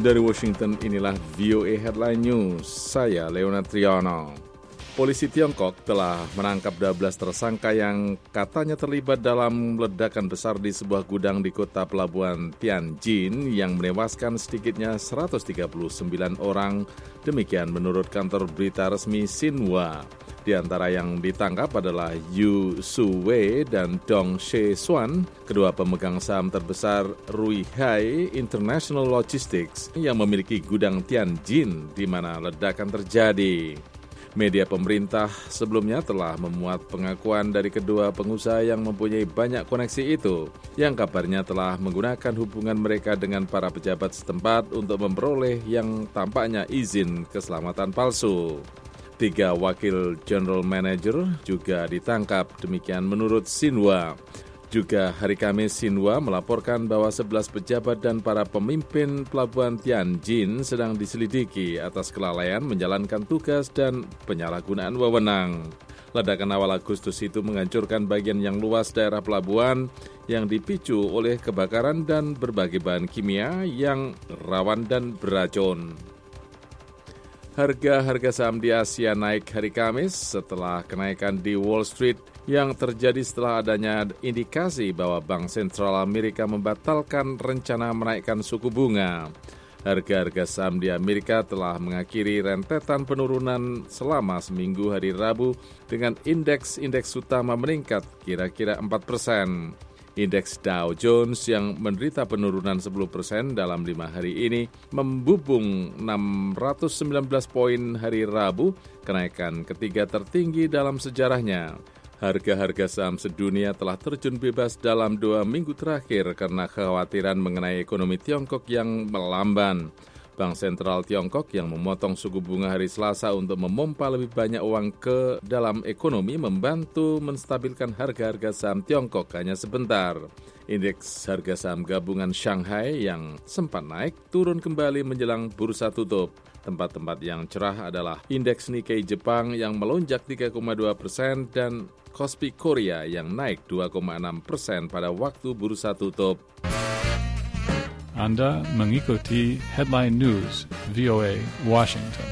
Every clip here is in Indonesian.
Dari Washington, inilah VOA Headline News. Saya Leonard Triano. Polisi Tiongkok telah menangkap 12 tersangka yang katanya terlibat dalam ledakan besar di sebuah gudang di kota pelabuhan Tianjin yang menewaskan sedikitnya 139 orang. Demikian menurut kantor berita resmi Xinhua. Di antara yang ditangkap adalah Yu Su-wei dan Dong She-suan, kedua pemegang saham terbesar Ruihai International Logistics yang memiliki gudang Tianjin di mana ledakan terjadi. Media pemerintah sebelumnya telah memuat pengakuan dari kedua pengusaha yang mempunyai banyak koneksi itu, yang kabarnya telah menggunakan hubungan mereka dengan para pejabat setempat untuk memperoleh yang tampaknya izin keselamatan palsu. 3 wakil general manager juga ditangkap, demikian menurut Xinhua. Juga hari Kamis, Xinhua melaporkan bahwa 11 pejabat dan para pemimpin pelabuhan Tianjin sedang diselidiki atas kelalaian menjalankan tugas dan penyalahgunaan wewenang. Ledakan awal Agustus itu menghancurkan bagian yang luas daerah pelabuhan yang dipicu oleh kebakaran dan berbagai bahan kimia yang rawan dan beracun. Harga saham di Asia naik hari Kamis setelah kenaikan di Wall Street yang terjadi setelah adanya indikasi bahwa Bank Sentral Amerika membatalkan rencana menaikkan suku bunga. Harga saham di Amerika telah mengakhiri rentetan penurunan selama seminggu hari Rabu dengan indeks utama meningkat kira-kira 4%. Indeks Dow Jones yang menderita penurunan 10% dalam 5 hari ini membubung 619 poin hari Rabu, kenaikan ketiga tertinggi dalam sejarahnya. Harga saham sedunia telah terjun bebas dalam 2 minggu terakhir karena kekhawatiran mengenai ekonomi Tiongkok yang melamban. Bank Sentral Tiongkok yang memotong suku bunga hari Selasa untuk memompa lebih banyak uang ke dalam ekonomi membantu menstabilkan harga saham Tiongkok hanya sebentar. Indeks harga saham gabungan Shanghai yang sempat naik turun kembali menjelang bursa tutup. Tempat-tempat yang cerah adalah indeks Nikkei Jepang yang melonjak 3,2% dan Kospi Korea yang naik 2,6% pada waktu bursa tutup. Anda mengikuti Headline News VOA Washington.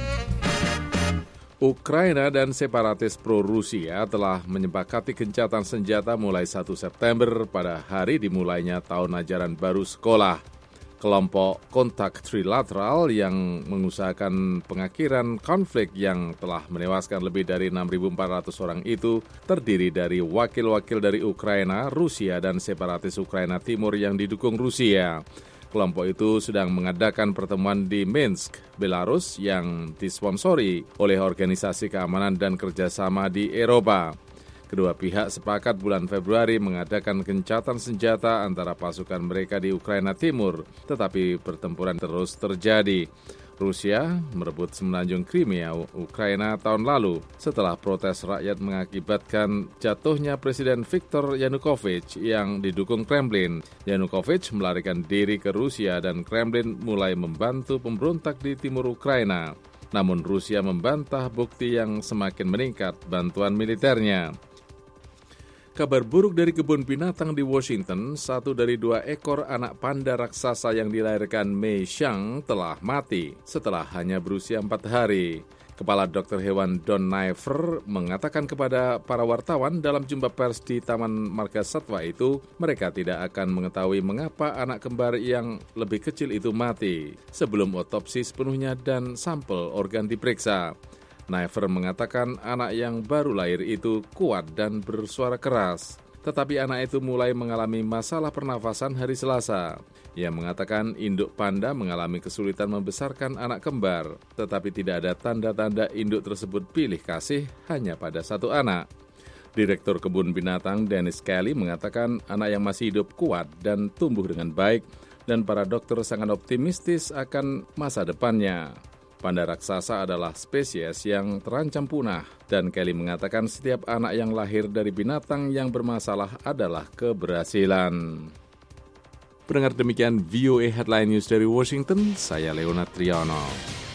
Ukraina dan separatis pro-Rusia telah menyepakati gencatan senjata mulai 1 September pada hari dimulainya tahun ajaran baru sekolah. Kelompok kontak trilateral yang mengusahakan pengakhiran konflik yang telah menewaskan lebih dari 6.400 orang itu terdiri dari wakil-wakil dari Ukraina, Rusia, dan separatis Ukraina Timur yang didukung Rusia. Kelompok itu sedang mengadakan pertemuan di Minsk, Belarus yang disponsori oleh Organisasi Keamanan dan Kerjasama di Eropa. Kedua pihak sepakat bulan Februari mengadakan gencatan senjata antara pasukan mereka di Ukraina Timur, tetapi pertempuran terus terjadi. Rusia merebut semenanjung Crimea, Ukraina tahun lalu setelah protes rakyat mengakibatkan jatuhnya Presiden Viktor Yanukovych yang didukung Kremlin. Yanukovych melarikan diri ke Rusia dan Kremlin mulai membantu pemberontak di timur Ukraina. Namun Rusia membantah bukti yang semakin meningkat bantuan militernya. Kabar buruk dari kebun binatang di Washington, 1 dari 2 ekor anak panda raksasa yang dilahirkan Mei Xiang telah mati setelah hanya berusia 4 hari. Kepala dokter hewan Don Neifer mengatakan kepada para wartawan dalam jumpa pers di Taman Marga Satwa itu, mereka tidak akan mengetahui mengapa anak kembar yang lebih kecil itu mati sebelum otopsi sepenuhnya dan sampel organ diperiksa. Neifer mengatakan anak yang baru lahir itu kuat dan bersuara keras, tetapi anak itu mulai mengalami masalah pernafasan hari Selasa. Ia mengatakan induk panda mengalami kesulitan membesarkan anak kembar, tetapi tidak ada tanda-tanda induk tersebut pilih kasih hanya pada satu anak. Direktur Kebun Binatang Dennis Kelly mengatakan anak yang masih hidup kuat dan tumbuh dengan baik, dan para dokter sangat optimistis akan masa depannya. Panda raksasa adalah spesies yang terancam punah, dan Kelly mengatakan setiap anak yang lahir dari binatang yang bermasalah adalah keberhasilan. Pendengar, demikian VOA Headline News dari Washington, saya Leonard Triano.